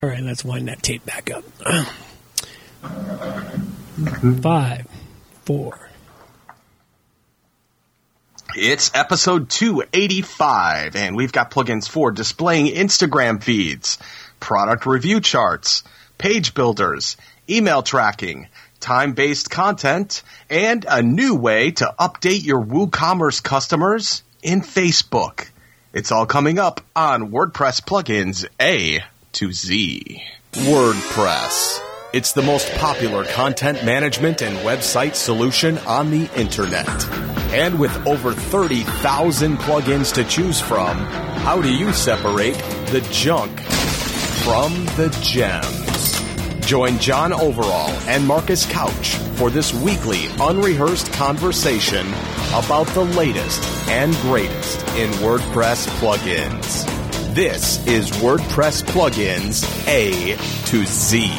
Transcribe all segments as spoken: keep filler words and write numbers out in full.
All right, let's wind that tape back up. Five, four. It's episode two eighty-five, and we've got plugins for displaying Instagram feeds, product review charts, page builders, email tracking, time-based content, and a new way to update your WooCommerce customers in Facebook. It's all coming up on WordPress Plugins A to Z. WordPress. It's the most popular content management and website solution on the internet. And with over thirty thousand plugins to choose from, how do you separate the junk from the gems? Join John Overall and Marcus Couch for this weekly unrehearsed conversation about the latest and greatest in WordPress plugins. This is WordPress Plugins A to Z.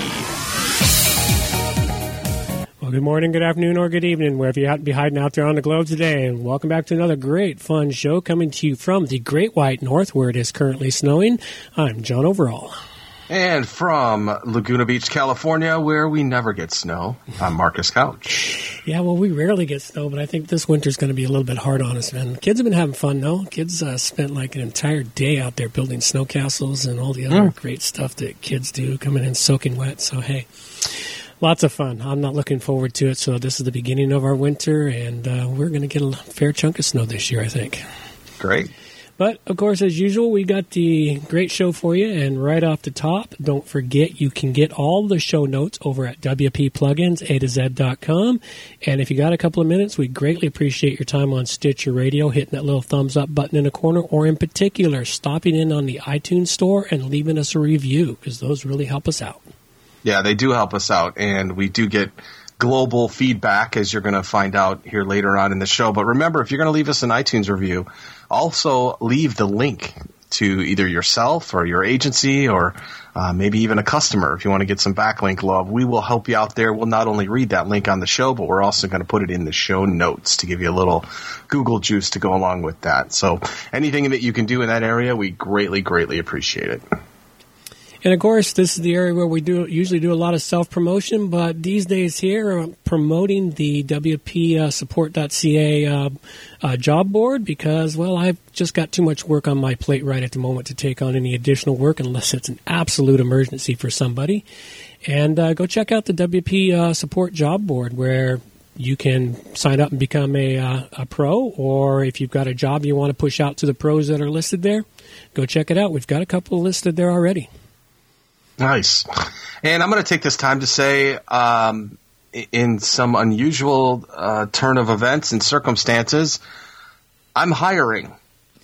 Well, good morning, good afternoon, or good evening, wherever you happen to be hiding out there on the globe today. And welcome back to another great, fun show coming to you from the Great White North, where it is currently snowing. I'm John Overall. And from Laguna Beach, California, where we never get snow, I'm Marcus Couch. Yeah, well, we rarely get snow, but I think this winter's going to be a little bit hard on us, man. Kids have been having fun, though. Kids uh, spent like an entire day out there building snow castles and all the other mm. great stuff that kids do, coming in soaking wet. So, hey, lots of fun. I'm not looking forward to it. So this is the beginning of our winter, and uh, we're going to get a fair chunk of snow this year, I think. Great. But, of course, as usual, we got the great show for you. And right off the top, don't forget you can get all the show notes over at W P Plugins A to Z dot com. And if you got a couple of minutes, we greatly appreciate your time on Stitcher Radio, hitting that little thumbs up button in the corner, or in particular, stopping in on the iTunes store and leaving us a review, because those really help us out. Yeah, they do help us out, and we do get global feedback, as you're going to find out here later on in the show. But remember, if you're going to leave us an iTunes review, also leave the link to either yourself or your agency or uh, maybe even a customer if you want to get some backlink love. We will help you out there. We'll not only read that link on the show, but we're also going to put it in the show notes to give you a little Google juice to go along with that. So anything that you can do in that area, we greatly, greatly appreciate it. And, of course, this is the area where we do usually do a lot of self-promotion, but these days here, I'm promoting the W P support dot C A uh, uh, job board because, well, I've just got too much work on my plate right at the moment to take on any additional work unless it's an absolute emergency for somebody. And uh, go check out the W P uh, Support job board where you can sign up and become a, uh, a pro, or if you've got a job you want to push out to the pros that are listed there, go check it out. We've got a couple listed there already. Nice. And I'm going to take this time to say, um, in some unusual uh, turn of events and circumstances, I'm hiring.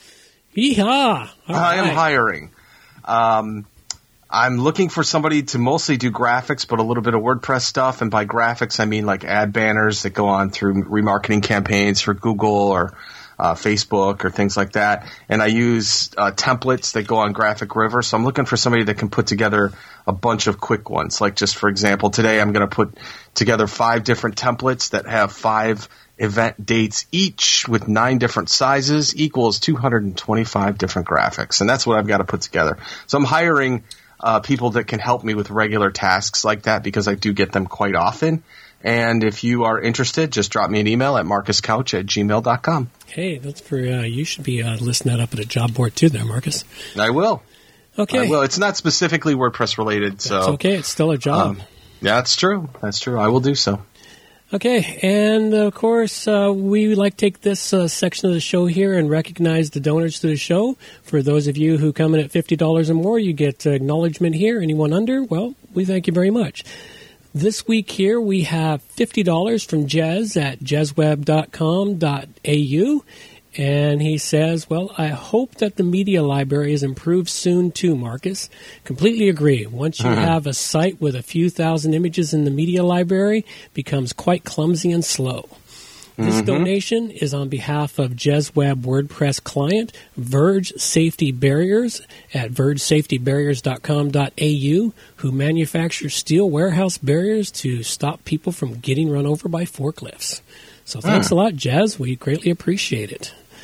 Yeehaw! All I am right. hiring. Um, I'm looking for somebody to mostly do graphics, but a little bit of WordPress stuff. And by graphics, I mean like ad banners that go on through remarketing campaigns for Google or Uh, Facebook or things like that. And I use uh, templates that go on Graphic River. So I'm looking for somebody that can put together a bunch of quick ones. Like just for example, today I'm going to put together five different templates that have five event dates each with nine different sizes equals two hundred twenty-five different graphics. And that's what I've got to put together. So I'm hiring uh, people that can help me with regular tasks like that because I do get them quite often. And if you are interested, just drop me an email at marcus couch at gmail dot com. Hey, that's for uh, you should be uh, listing that up at a job board too there, Marcus. I will. Okay. I will. It's not specifically WordPress related. So. That's okay. It's still a job. Um, yeah, that's true. That's true. I will do so. Okay. And, of course, uh, we like to take this uh, section of the show here and recognize the donors to the show. For those of you who come in at fifty dollars or more, you get uh, acknowledgement here. Anyone under, well, we thank you very much. This week here we have fifty dollars from Jez at jez web dot com dot a u, and he says, well, I hope that the media library is improved soon too, Marcus. Completely agree. Once you mm-hmm. have a site with a few thousand images in the media library, it becomes quite clumsy and slow. This mm-hmm. donation is on behalf of JezWeb WordPress client, Verge Safety Barriers at verge safety barriers dot com dot a u, who manufacture steel warehouse barriers to stop people from getting run over by forklifts. So thanks mm. a lot, Jez. We greatly appreciate it.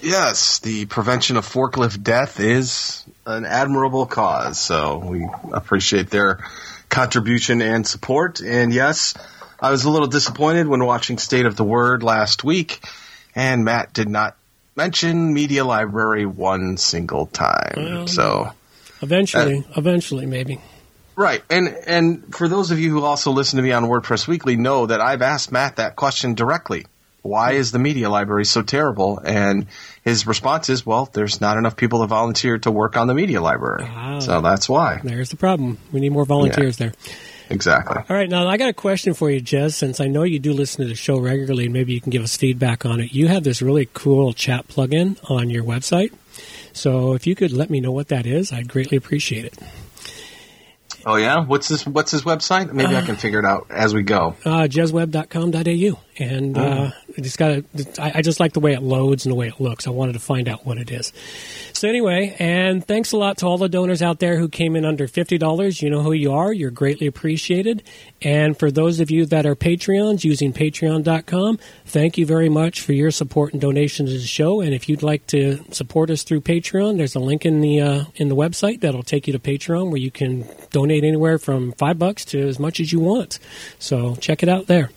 Yes, the prevention of forklift death is an admirable cause, so we appreciate their contribution and support. And yes, I was a little disappointed when watching State of the Word last week, and Matt did not mention Media Library one single time. Well, so eventually, uh, eventually, maybe. Right, and and for those of you who also listen to me on WordPress Weekly, know that I've asked Matt that question directly. Why is the Media Library so terrible? And his response is, well, there's not enough people to volunteer to work on the Media Library. Wow. So that's why. There's the problem. We need more volunteers yeah, there. Exactly. All right, now I got a question for you, Jez, since I know you do listen to the show regularly, and maybe you can give us feedback on it. You have this really cool chat plugin on your website. So if you could let me know what that is, I'd greatly appreciate it. Oh, yeah? What's this? What's his website? Maybe uh, I can figure it out as we go. Uh, jez web dot com dot a u. And uh, I just got I, I just like the way it loads and the way it looks. I wanted to find out what it is. So anyway, and thanks a lot to all the donors out there who came in under fifty dollars. You know who you are. You're greatly appreciated. And for those of you that are Patreons using patreon dot com, thank you very much for your support and donations to the show. And if you'd like to support us through Patreon, there's a link in the uh, in the website that'll take you to Patreon where you can donate anywhere from five bucks to as much as you want. So check it out there.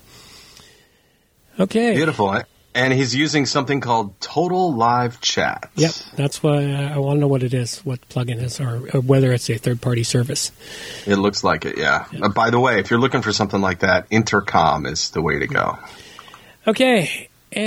Okay. Beautiful. And he's using something called Total Live Chat. Yep. That's why I want to know what it is, what plugin is, or, or whether it's a third-party service. It looks like it, yeah. Yep. Uh, by the way, if you're looking for something like that, Intercom is the way to go. Okay.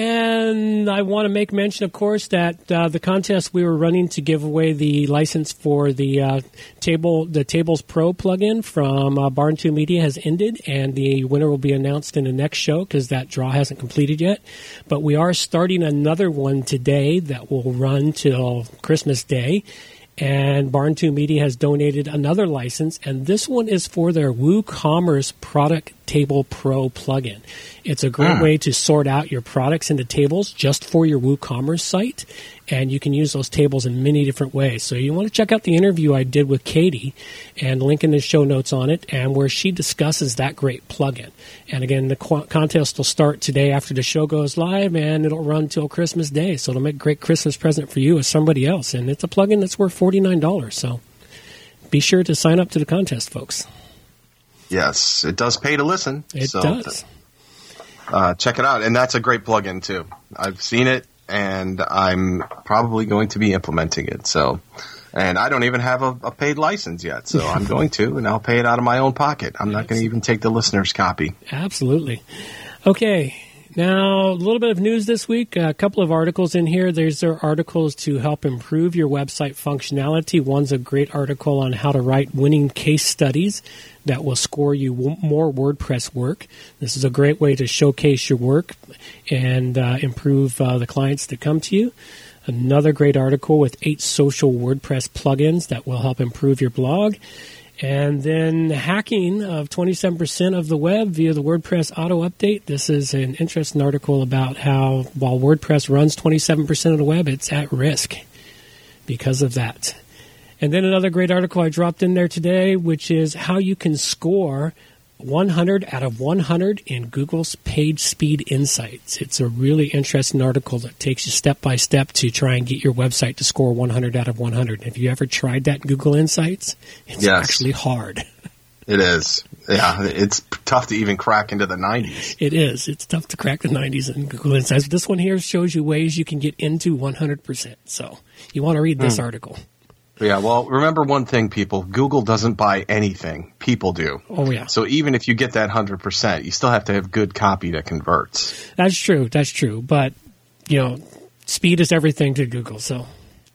And I want to make mention, of course, that uh, the contest we were running to give away the license for the uh, table, the Tables Pro plugin from uh, Barn two Media has ended, and the winner will be announced in the next show because that draw hasn't completed yet. But we are starting another one today that will run till Christmas Day. And Barn two Media has donated another license, and this one is for their WooCommerce Product Table Pro plugin. It's a great mm. way to sort out your products into tables just for your WooCommerce site, and you can use those tables in many different ways. So you want to check out the interview I did with Katie, and link in the show notes on it, and where she discusses that great plugin. And again, the qu- contest will start today after the show goes live, and it'll run till Christmas Day. So it'll make a great Christmas present for you or somebody else. And it's a plugin that's worth forty-nine dollars. So be sure to sign up to the contest, folks. Yes, it does pay to listen. It so, does. Uh, check it out. And that's a great plugin, too. I've seen it, and I'm probably going to be implementing it. So, and I don't even have a, a paid license yet, so I'm going to, and I'll pay it out of my own pocket. I'm not going to even take the listener's copy. Absolutely. Okay. Now, a little bit of news this week. A couple of articles in here. There's their articles to help improve your website functionality. One's a great article on how to write winning case studies that will score you w- more WordPress work. This is a great way to showcase your work and uh, improve uh, the clients that come to you. Another great article with eight social WordPress plugins that will help improve your blog. And then hacking of twenty-seven percent of the web via the WordPress auto update. This is an interesting article about how while WordPress runs twenty-seven percent of the web, it's at risk because of that. And then another great article I dropped in there today, which is how you can score one hundred out of one hundred in Google's Page Speed Insights. It's a really interesting article that takes you step by step to try and get your website to score one hundred out of one hundred. Have you ever tried that in Google Insights? It's yes. actually hard. It is. Yeah, it's tough to even crack into the nineties. It is. It's tough to crack the nineties in Google Insights. This one here shows you ways you can get into one hundred percent. So you want to read this mm. article. Yeah, well, remember one thing, people. Google doesn't buy anything. People do. Oh, yeah. So even if you get that one hundred percent, you still have to have good copy that converts. That's true. That's true. But, you know, speed is everything to Google, so.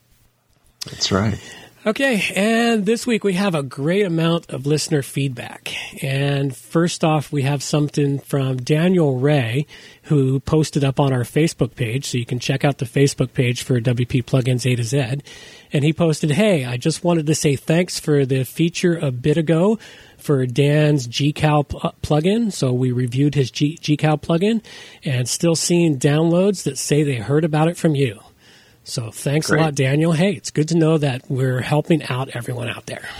That's right. Okay, and this week we have a great amount of listener feedback. And first off, we have something from Daniel Ray, who posted up on our Facebook page, so you can check out the Facebook page for W P Plugins A to Z. And he posted, hey, I just wanted to say thanks for the feature a bit ago for Dan's G C A L pl- plugin. So we reviewed his G- GCal plugin and still seeing downloads that say they heard about it from you. So thanks Great. a lot, Daniel. Hey, it's good to know that we're helping out everyone out there.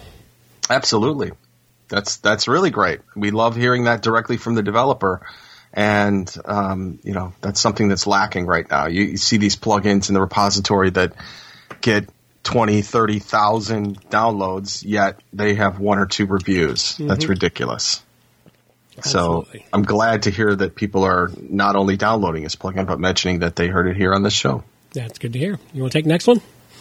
Absolutely. That's that's really great. We love hearing that directly from the developer. And, um, you know, that's something that's lacking right now. You, you see these plugins in the repository that get twenty, thirty thousand downloads, yet they have one or two reviews. Mm-hmm. That's ridiculous. Absolutely. So I'm glad to hear that people are not only downloading this plugin, but mentioning that they heard it here on the show. That's good to hear. You want to take the next one?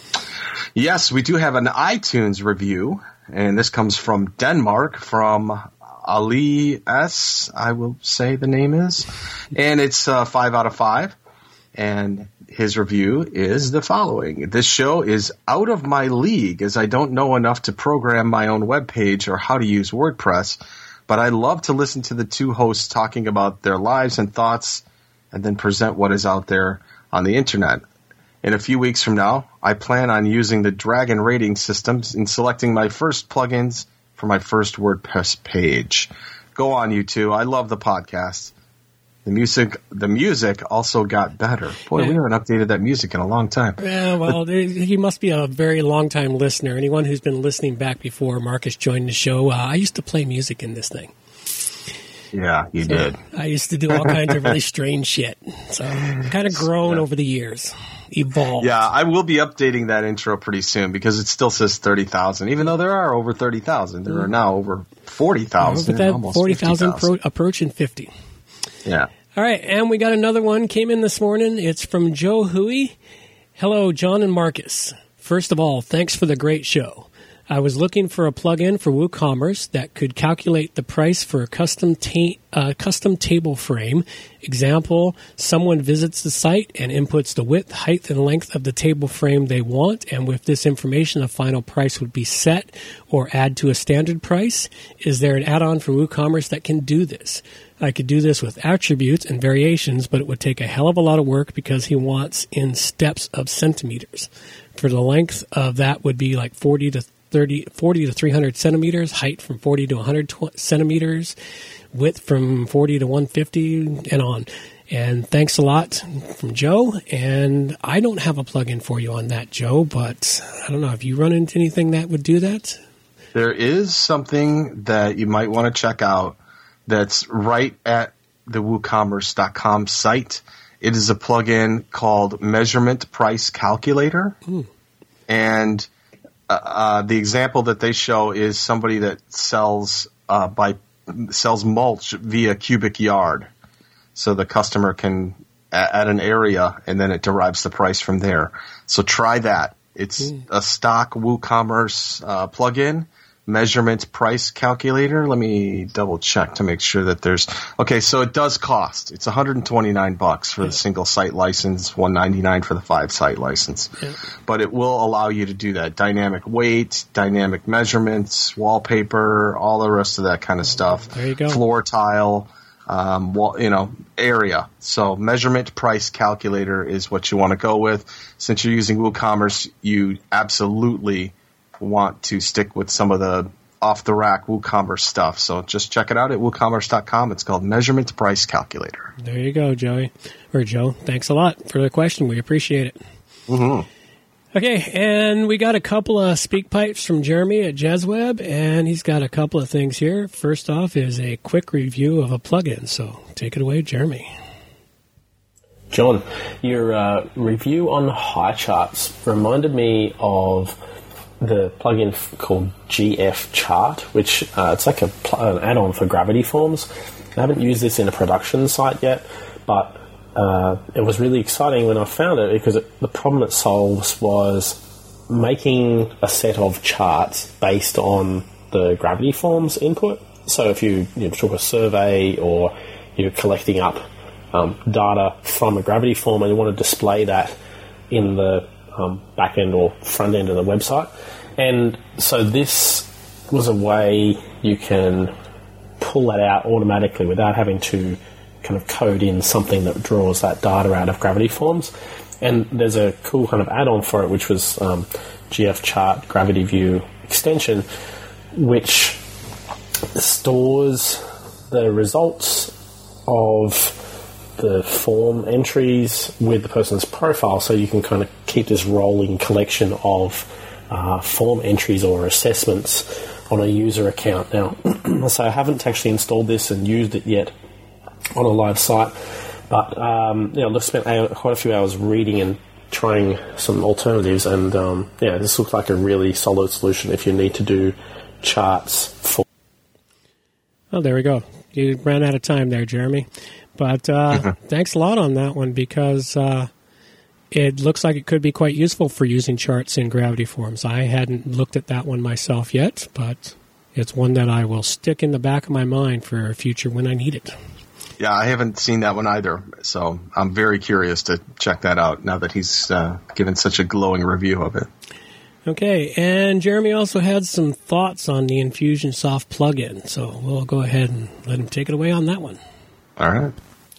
Yes, we do have an iTunes review, and this comes from Denmark, from Ali S., I will say the name is, and it's uh, five out of five, and his review is the following. This show is out of my league, as I don't know enough to program my own webpage or how to use WordPress, but I love to listen to the two hosts talking about their lives and thoughts and then present what is out there on the internet. In a few weeks from now, I plan on using the Dragon rating systems and selecting my first plugins for my first WordPress page. Go on, you two. I love the podcast. The music the music also got better. Boy, yeah. We haven't updated that music in a long time. Yeah, well, there, he must be a very long-time listener. Anyone who's been listening back before Marcus joined the show, uh, I used to play music in this thing. Yeah, you so did. I used to do all kinds of really strange shit. So I've kind of grown yeah. over the years. Evolved. Yeah, I will be updating that intro pretty soon because it still says thirty thousand, even though there are over thirty thousand. There are now over forty thousand. Yeah, almost forty thousand pro- approaching fifty. Yeah. All right, and we got another one came in this morning. It's from Joe Huey. Hello, John and Marcus. First of all, thanks for the great show. I was looking for a plugin for WooCommerce that could calculate the price for a custom ta- uh, custom table frame. Example, someone visits the site and inputs the width, height, and length of the table frame they want, and with this information, a final price would be set or add to a standard price. Is there an add-on for WooCommerce that can do this? I could do this with attributes and variations, but it would take a hell of a lot of work because he wants in steps of centimeters. For the length of that would be like forty to thirty, forty to three hundred centimeters, height from forty to one hundred centimeters, width from forty to one hundred fifty, and on. And thanks a lot from Joe. And I don't have a plugin for you on that, Joe, but I don't know. Have you run into anything that would do that? There is something that you might want to check out that's right at the woocommerce dot com site. It is a plugin called Measurement Price Calculator. Mm. And uh, uh, the example that they show is somebody that sells uh, by sells mulch via cubic yard. So the customer can add an area, and then it derives the price from there. So try that. It's mm. a stock WooCommerce uh, plugin. Measurement Price Calculator. Let me double check to make sure that there's okay. So it does cost. It's one hundred twenty-nine bucks for yeah. the single site license, one hundred ninety-nine for the five site license. Yeah. But it will allow you to do that dynamic weight, dynamic measurements, wallpaper, all the rest of that kind of stuff. There you go. Floor tile, um, wall, you know, area. So Measurement Price Calculator is what you want to go with. Since you're using WooCommerce, you absolutely want to stick with some of the off-the-rack WooCommerce stuff. So just check it out at woocommerce dot com. It's called Measurement Price Calculator. There you go, Joey. Or Joe, thanks a lot for the question. We appreciate it. Mm-hmm. Okay, and we got a couple of speak pipes from Jeremy at JezWeb, and he's got a couple of things here. First off is a quick review of a plugin. So take it away, Jeremy. John, your uh, review on Highcharts reminded me of the plugin f- called G F Chart, which uh, it's like a pl- an add-on for Gravity Forms. I haven't used this in a production site yet, but uh, it was really exciting when I found it because it, the problem it solves was making a set of charts based on the Gravity Forms input. So if you, you know, took a survey or you're collecting up um, data from a Gravity Form and you want to display that in the Um, back end or front end of the website. And so this was a way you can pull that out automatically without having to kind of code in something that draws that data out of Gravity Forms. And there's a cool kind of add-on for it, which was um, G F Chart Gravity View extension, which stores the results of the form entries with the person's profile, so you can kind of keep this rolling collection of uh, form entries or assessments on a user account. Now, so I haven't actually installed this and used it yet, on a live site. But um, you know, I spent quite a few hours reading and trying some alternatives, and um, yeah, this looks like a really solid solution if you need to do charts for. Oh, there we go. You ran out of time there, Jeremy. But uh, mm-hmm. thanks a lot on that one, because uh, it looks like it could be quite useful for using charts in Gravity Forms. I hadn't looked at that one myself yet, but it's one that I will stick in the back of my mind for a future when I need it. Yeah, I haven't seen that one either, so I'm very curious to check that out now that he's uh, given such a glowing review of it. Okay, and Jeremy also had some thoughts on the Infusionsoft plugin, so we'll go ahead and let him take it away on that one. All right.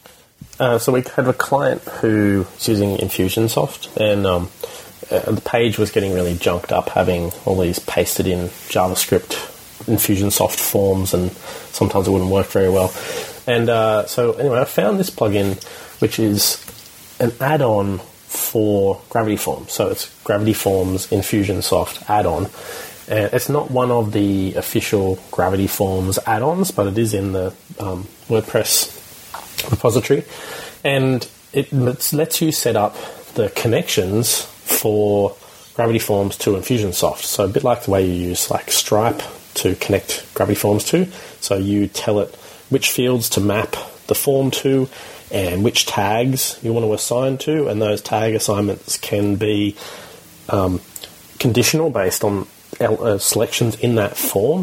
Uh, so we had a client who was using Infusionsoft, and um, uh, the page was getting really junked up, having all these pasted in JavaScript Infusionsoft forms, and sometimes it wouldn't work very well. And uh, so anyway, I found this plugin, which is an add-on for Gravity Forms. So it's Gravity Forms Infusionsoft add-on. And it's not one of the official Gravity Forms add-ons, but it is in the um, WordPress repository. And it lets you set up the connections for Gravity Forms to Infusionsoft. So a bit like the way you use like Stripe to connect Gravity Forms to. So you tell it which fields to map the form to and which tags you want to assign to, and those tag assignments can be um, conditional based on uh, selections in that form,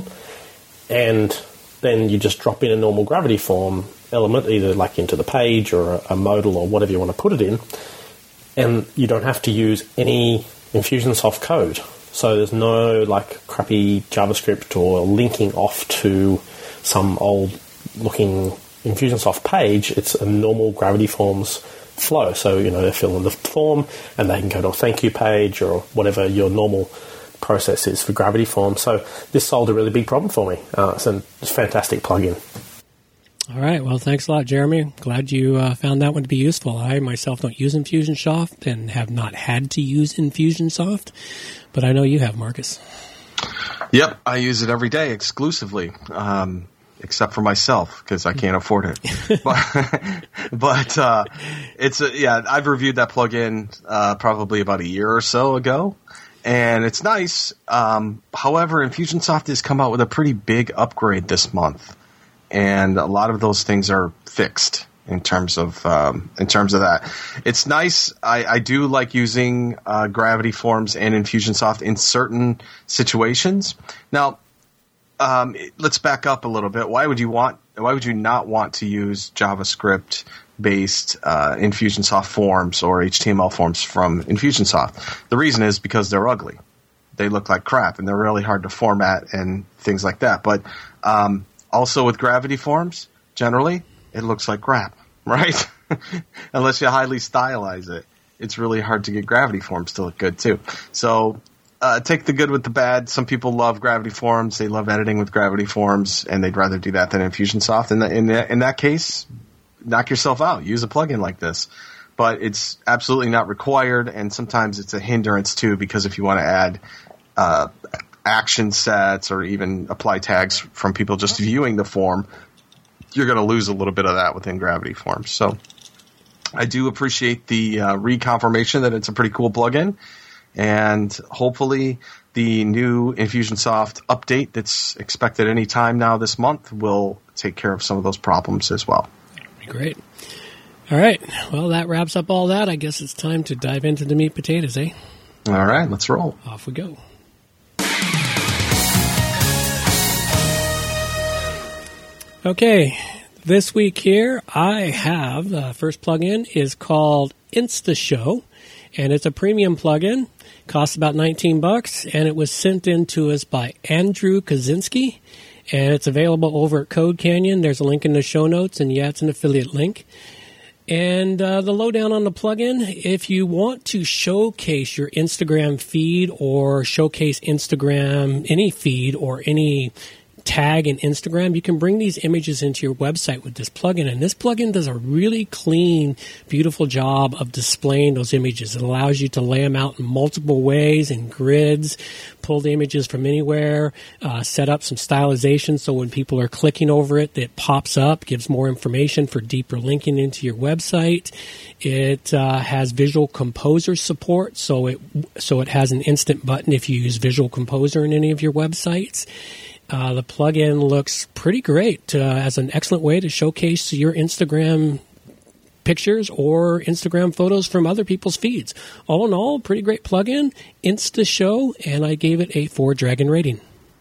and then you just drop in a normal Gravity Form element, either like into the page or a, a modal or whatever you want to put it in, and you don't have to use any Infusionsoft code. So there's no like crappy JavaScript or linking off to some old looking Infusionsoft page. It's a normal Gravity Forms flow. So, you know, they fill in the form and they can go to a thank you page or whatever your normal process is for Gravity Forms. So this solved a really big problem for me. Uh, it's a fantastic plugin. All right. Well, thanks a lot, Jeremy. Glad you uh, found that one to be useful. I myself don't use Infusionsoft and have not had to use Infusionsoft, but I know you have, Marcus. Yep. I use it every day exclusively. Um, except for myself, because I can't afford it. but but uh, it's a, yeah, I've reviewed that plugin uh, probably about a year or so ago, and it's nice. Um, however, Infusionsoft has come out with a pretty big upgrade this month, and a lot of those things are fixed in terms of um, in terms of that. It's nice. I, I do like using uh, Gravity Forms and Infusionsoft in certain situations. Now, Um, let's back up a little bit. Why would you want? Why would you not want to use JavaScript-based uh, Infusionsoft forms or H T M L forms from Infusionsoft? The reason is because they're ugly. They look like crap, and they're really hard to format and things like that. But um, also with Gravity Forms, generally, it looks like crap, right? Unless you highly stylize it, it's really hard to get Gravity Forms to look good too. So. Uh, take the good with the bad. Some people love Gravity Forms. They love editing with Gravity Forms, and they'd rather do that than Infusionsoft. In, the, in, the, in that case, knock yourself out. Use a plugin like this. But it's absolutely not required, and sometimes it's a hindrance, too, because if you want to add uh, action sets or even apply tags from people just viewing the form, you're going to lose a little bit of that within Gravity Forms. So I do appreciate the uh, reconfirmation that it's a pretty cool plugin. And hopefully the new Infusionsoft update that's expected any time now this month will take care of some of those problems as well. Great. All right. Well, that wraps up all that. I guess it's time to dive into the meat potatoes, eh? All right. Let's roll. Off we go. Okay. This week here, I have the first plugin is called InstaShow, and it's a premium plugin. Costs about nineteen bucks, and it was sent in to us by Andrew Kaczynski, and it's available over at Code Canyon. There's a link in the show notes, and yeah, it's an affiliate link. And uh, the lowdown on the plugin, if you want to showcase your Instagram feed or showcase Instagram, any feed or any tag in Instagram, you can bring these images into your website with this plugin. And this plugin does a really clean, beautiful job of displaying those images. It allows you to lay them out in multiple ways, in grids, pull the images from anywhere, uh, set up some stylization so when people are clicking over it, it pops up, gives more information for deeper linking into your website. It uh, has Visual Composer support, so it so it has an instant button if you use Visual Composer in any of your websites. Uh, the plugin looks pretty great uh, as an excellent way to showcase your Instagram pictures or Instagram photos from other people's feeds. All in all, pretty great plugin, InstaShow, and I gave it a four dragon rating.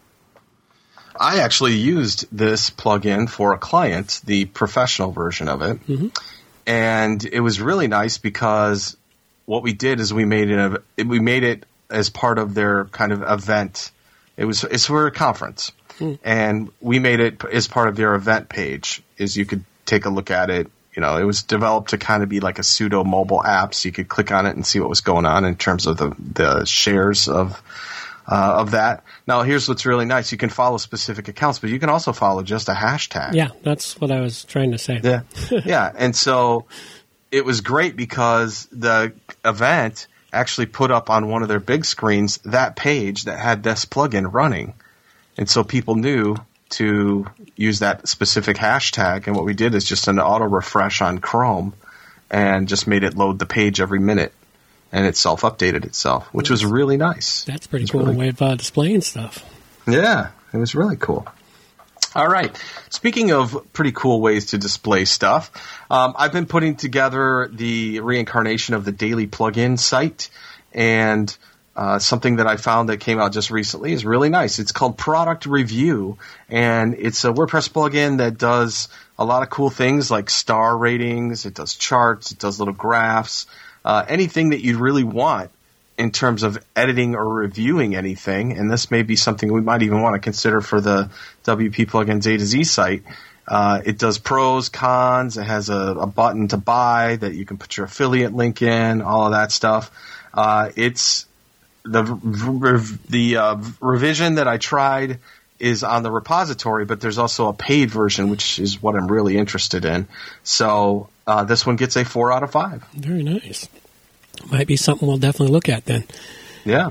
I actually used this plugin for a client, the professional version of it, mm-hmm. and it was really nice because what we did is we made it a, we made it as part of their kind of event. It was it's for a conference, mm. and we made it as part of their event page. Is you could take a look at it. You know, it was developed to kind of be like a pseudo mobile app, so you could click on it and see what was going on in terms of the the shares of uh, of that. Now, here's what's really nice: you can follow specific accounts, but you can also follow just a hashtag. Yeah, that's what I was trying to say. Yeah, yeah, and so it was great because the event actually put up on one of their big screens that page that had this plugin running. And so people knew to use that specific hashtag. And what we did is just an auto refresh on Chrome and just made it load the page every minute. And it self-updated itself, which was really nice. That's pretty cool really, way of uh, displaying stuff. Yeah, it was really cool. All right. Speaking of pretty cool ways to display stuff, um, I've been putting together the reincarnation of the Daily Plugin site, and uh, something that I found that came out just recently is really nice. It's called Product Review, and it's a WordPress plugin that does a lot of cool things like star ratings. It does charts. It does little graphs, uh, anything that you really want in terms of editing or reviewing anything, and this may be something we might even want to consider for the W P Plugins A to Z site. Uh, it does pros, cons, it has a, a button to buy that you can put your affiliate link in, all of that stuff. Uh, it's the the uh, revision that I tried is on the repository, but there's also a paid version, which is what I'm really interested in. So uh, this one gets a four out of five. Very nice. Might be something we'll definitely look at then. Yeah.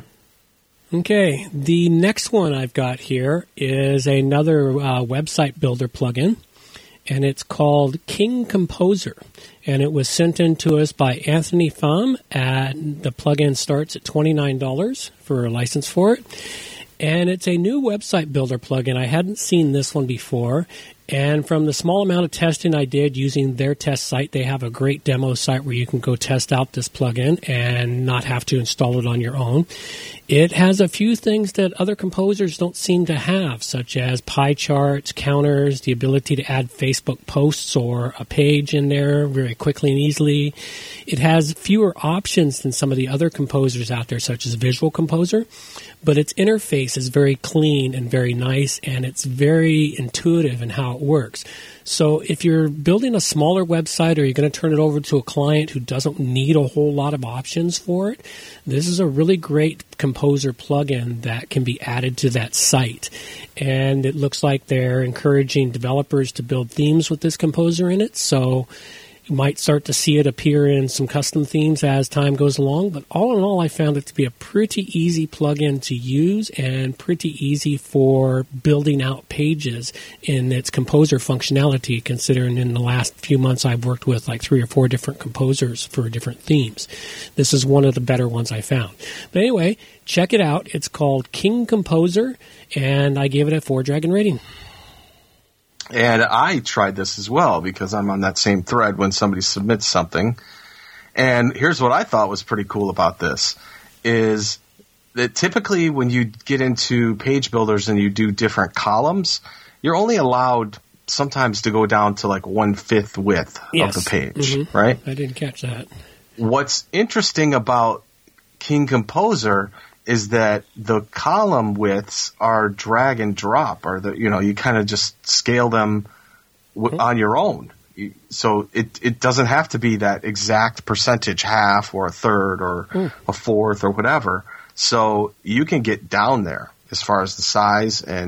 Okay. The next one I've got here is another uh, website builder plugin, and it's called King Composer. And it was sent in to us by Anthony Pham, and the plugin starts at twenty-nine dollars for a license for it. And it's a new website builder plugin. I hadn't seen this one before. And from the small amount of testing I did using their test site, they have a great demo site where you can go test out this plugin and not have to install it on your own. It has a few things that other composers don't seem to have, such as pie charts, counters, the ability to add Facebook posts or a page in there very quickly and easily. It has fewer options than some of the other composers out there, such as Visual Composer, but its interface is very clean and very nice, and it's very intuitive in how it works. So if you're building a smaller website or you're going to turn it over to a client who doesn't need a whole lot of options for it, this is a really great Composer plugin that can be added to that site. And it looks like they're encouraging developers to build themes with this Composer in it. So you might start to see it appear in some custom themes as time goes along, but all in all, I found it to be a pretty easy plugin to use and pretty easy for building out pages in its Composer functionality, considering in the last few months I've worked with like three or four different composers for different themes. This is one of the better ones I found. But anyway, check it out. It's called King Composer, and I gave it a four dragon rating. And I tried this as well because I'm on that same thread when somebody submits something. And here's what I thought was pretty cool about this is that typically when you get into page builders and you do different columns, you're only allowed sometimes to go down to like one-fifth width yes. of the page, mm-hmm. right? I didn't catch that. What's interesting about King Composer is that the column widths are drag and drop, or the you know you kind of just scale them w- on your own. You, so it it doesn't have to be that exact percentage, half or a third or mm. a fourth or whatever. So you can get down there as far as the size and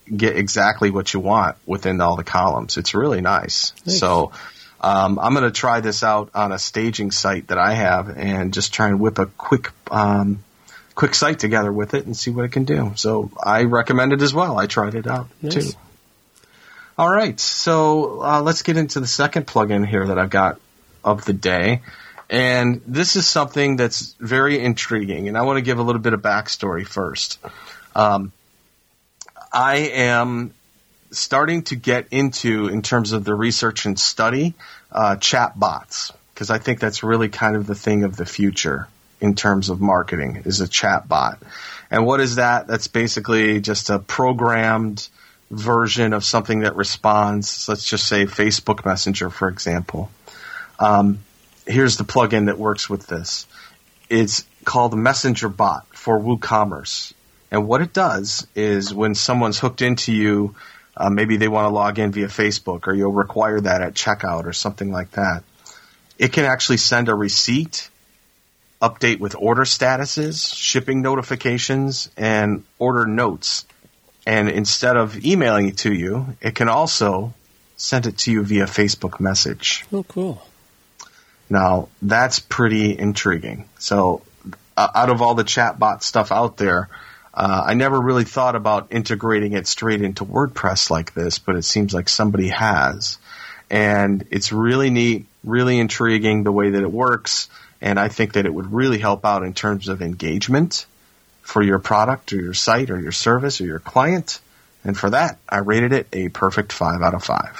get exactly what you want within all the columns. It's really nice. Thanks. So um, I'm going to try this out on a staging site that I have and just try and whip a quick um, quick site together with it and see what it can do. So I recommend it as well. I tried it out nice. too. All right, so uh, let's get into the second plugin here that I've got of the day. And this is something that's very intriguing, and I want to give a little bit of backstory first. Um, I am starting to get into, in terms of the research and study, uh, chat bots, because I think that's really kind of the thing of the future in terms of marketing, is a chat bot. And what is that? That's basically just a programmed version of something that responds. Let's just say Facebook Messenger, for example. Um, here's the plugin that works with this. It's called Messenger Bot for WooCommerce. And what it does is when someone's hooked into you, uh, maybe they want to log in via Facebook, or you'll require that at checkout or something like that. It can actually send a receipt, update with order statuses, shipping notifications, and order notes. And instead of emailing it to you, it can also send it to you via Facebook message. Oh, cool. Now, that's pretty intriguing. So uh, out of all the chatbot stuff out there, uh, I never really thought about integrating it straight into WordPress like this, but it seems like somebody has. And it's really neat, really intriguing the way that it works, and I think that it would really help out in terms of engagement for your product or your site or your service or your client. And for that, I rated it a perfect five out of five.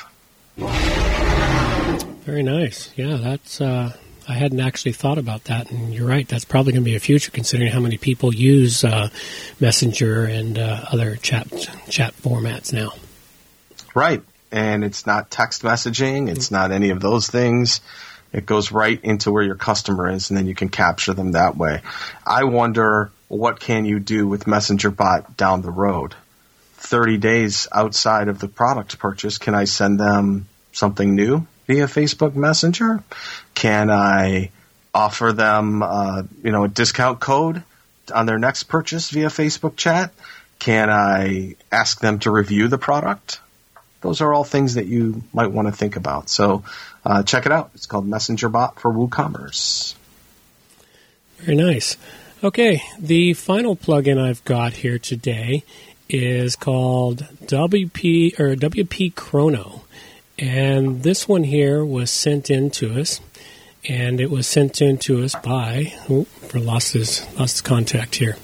Very nice. Yeah, that's. Uh, I hadn't actually thought about that, and you're right. That's probably going to be a future, considering how many people use uh, Messenger and uh, other chat chat formats now. Right, and it's not text messaging. It's not any of those things. It goes right into where your customer is, and then you can capture them that way. I wonder, what can you do with Messenger Bot down the road? thirty days outside of the product purchase, can I send them something new via Facebook Messenger? Can I offer them uh, you know, a discount code on their next purchase via Facebook chat? Can I ask them to review the product? Those are all things that you might want to think about. So uh, check it out. It's called Messenger Bot for WooCommerce. Very nice. Okay, the final plugin I've got here today is called W P or W P Chrono, and this one here was sent in to us, and it was sent in to us by oh, for lost his lost his contact here.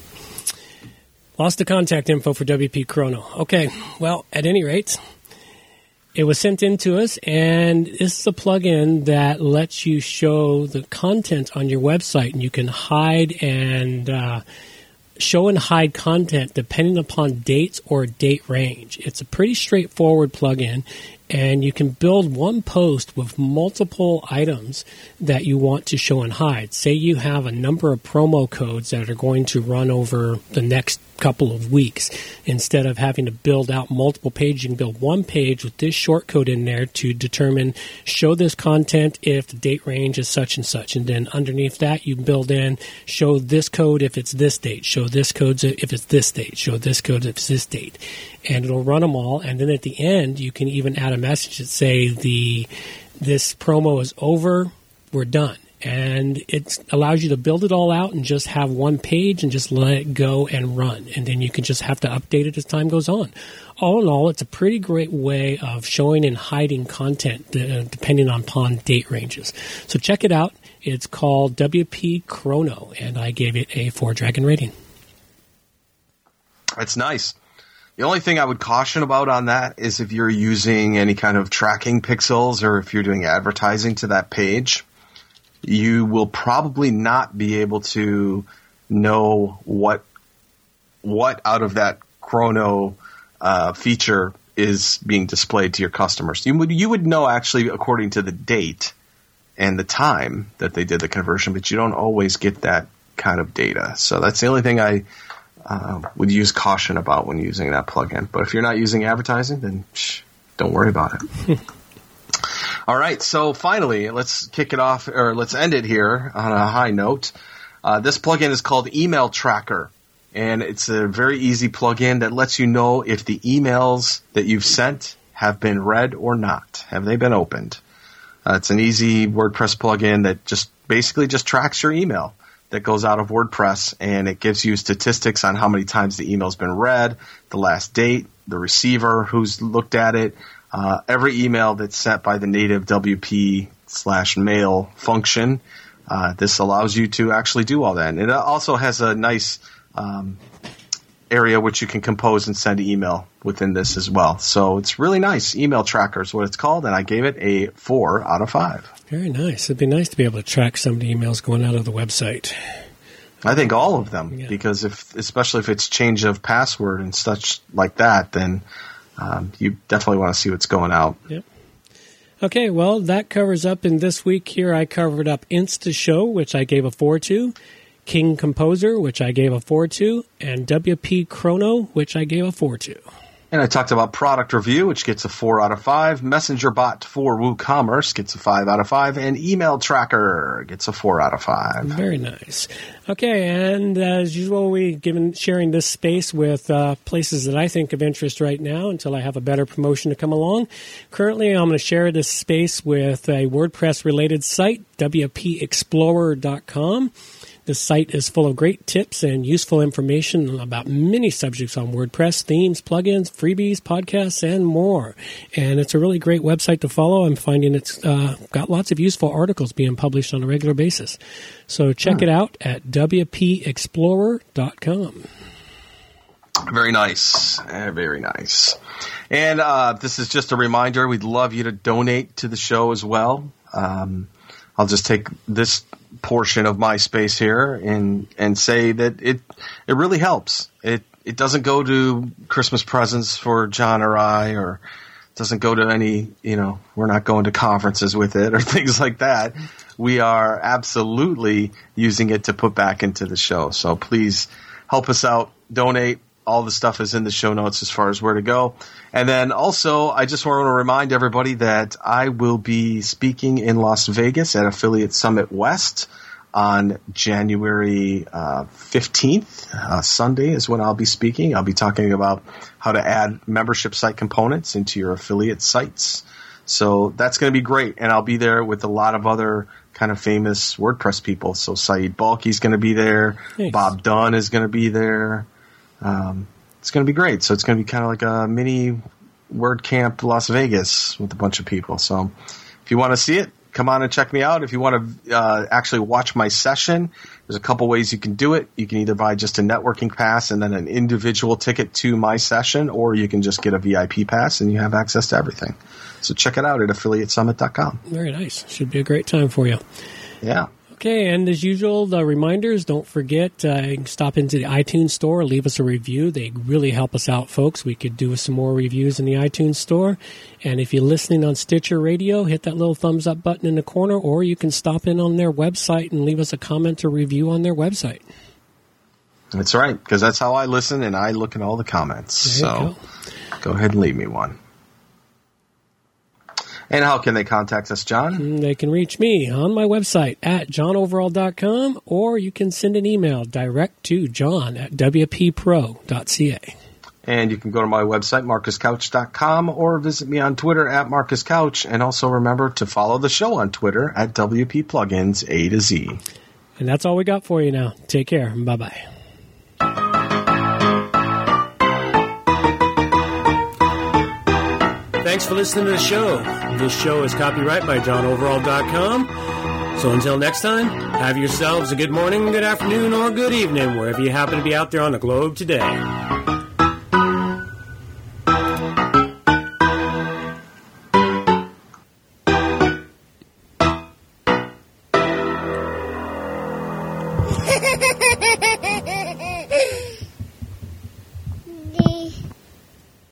Lost the contact info for W P Chrono. Okay, well, at any rate, it was sent in to us, and this is a plugin that lets you show the content on your website, and you can hide and uh, show and hide content depending upon dates or date range. It's a pretty straightforward plugin, and you can build one post with multiple items that you want to show and hide. Say you have a number of promo codes that are going to run over the next couple of weeks. Instead of having to build out multiple pages, you can build one page with this short code in there to determine, show this content if the date range is such and such. And then underneath that, you build in, show this code if it's this date, show this code if it's this date, show this code if it's this date. And it'll run them all. And then at the end, you can even add a message that say, the this promo is over, we're done. And it allows you to build it all out and just have one page and just let it go and run. And then you can just have to update it as time goes on. All in all, it's a pretty great way of showing and hiding content uh, depending upon date ranges. So check it out. It's called W P Chrono, and I gave it a four dragon rating. That's nice. The only thing I would caution about on that is if you're using any kind of tracking pixels or if you're doing advertising to that page, you will probably not be able to know what what out of that chrono uh, feature is being displayed to your customers. You would you would know actually according to the date and the time that they did the conversion, but you don't always get that kind of data. So that's the only thing I uh, would use caution about when using that plugin. But if you're not using advertising, then shh, don't worry about it. All right, so finally, let's kick it off, or let's end it here on a high note. Uh, this plugin is called Email Tracker, And it's a very easy plugin that lets you know if the emails that you've sent have been read or not. Have they been opened? Uh, it's an easy WordPress plugin that just basically just tracks your email that goes out of WordPress, and it gives you statistics on how many times the email's been read, the last date, the receiver who's looked at it, uh, every email that's sent by the native W P slash mail function. Uh, this allows you to actually do all that. And it also has a nice um, area which you can compose and send email within this as well. So it's really nice. Email Tracker is what it's called, and I gave it a four out of five. Very nice. It'd be nice to be able to track some of the emails going out of the website. I think all of them, yeah. because if, especially if it's change of password and such like that, then um, you definitely want to see what's going out. Yep. Okay, well, that covers up in this week here. I covered up InstaShow, which I gave a four to, King Composer, which I gave a four to, and W P Chrono, which I gave a four to. And I talked about Product Review, which gets a four out of five. MessengerBot for WooCommerce gets a five out of five. And Email Tracker gets a four out of five. Very nice. Okay, and as usual, we've given sharing this space with uh, places that I think of interest right now until I have a better promotion to come along. Currently, I'm going to share this space with a WordPress-related site, W P Explorer dot com. This site is full of great tips and useful information about many subjects on WordPress, themes, plugins, freebies, podcasts, and more. And it's a really great website to follow. I'm finding it's uh, got lots of useful articles being published on a regular basis. So check hmm. it out at W P Explorer dot com. Very nice. Very nice. And uh, this is just a reminder, we'd love you to donate to the show as well. Um, I'll just take this portion of my space here and and say that it it really helps. It it doesn't go to Christmas presents for John or I, or doesn't go to any, you know, we're not going to conferences with it or things like that. We are absolutely using it to put back into the show. So please help us out, donate. All the stuff is in the show notes as far as where to go. And then also, I just want to remind everybody that I will be speaking in Las Vegas at Affiliate Summit West on January uh, fifteenth. Uh, Sunday is when I'll be speaking. I'll be talking about how to add membership site components into your affiliate sites. So that's going to be great. And I'll be there with a lot of other kind of famous WordPress people. So Saeed Balki's going to be there. Nice. Bob Dunn is going to be there. Um, it's going to be great. So it's going to be kind of like a mini WordCamp Las Vegas with a bunch of people. So if you want to see it, come on and check me out. If you want to uh, actually watch my session, there's a couple ways you can do it. You can either buy just a networking pass and then an individual ticket to my session, or you can just get a V I P pass and you have access to everything. So check it out at affiliate summit dot com. Very nice. Should be a great time for you. Yeah. Okay, and as usual, the reminders, don't forget, uh, you can stop into the iTunes store, leave us a review. They really help us out, folks. We could do some more reviews in the iTunes store. And if you're listening on Stitcher Radio, hit that little thumbs up button in the corner, or you can stop in on their website and leave us a comment or review on their website. That's right, because that's how I listen, and I look at all the comments. There so you go. go ahead and leave me one. And how can they contact us, John? They can reach me on my website at john overall dot com, or you can send an email direct to john at w p pro dot c a. And you can go to my website, marcus couch dot com, or visit me on Twitter at marcus couch. And also remember to follow the show on Twitter at W P Plugins A to Z. And that's all we got for you now. Take care. Bye-bye. Thanks for listening to the show. This show is copyright by john overall dot com. So until next time, have yourselves a good morning, good afternoon, or good evening, wherever you happen to be out there on the globe today.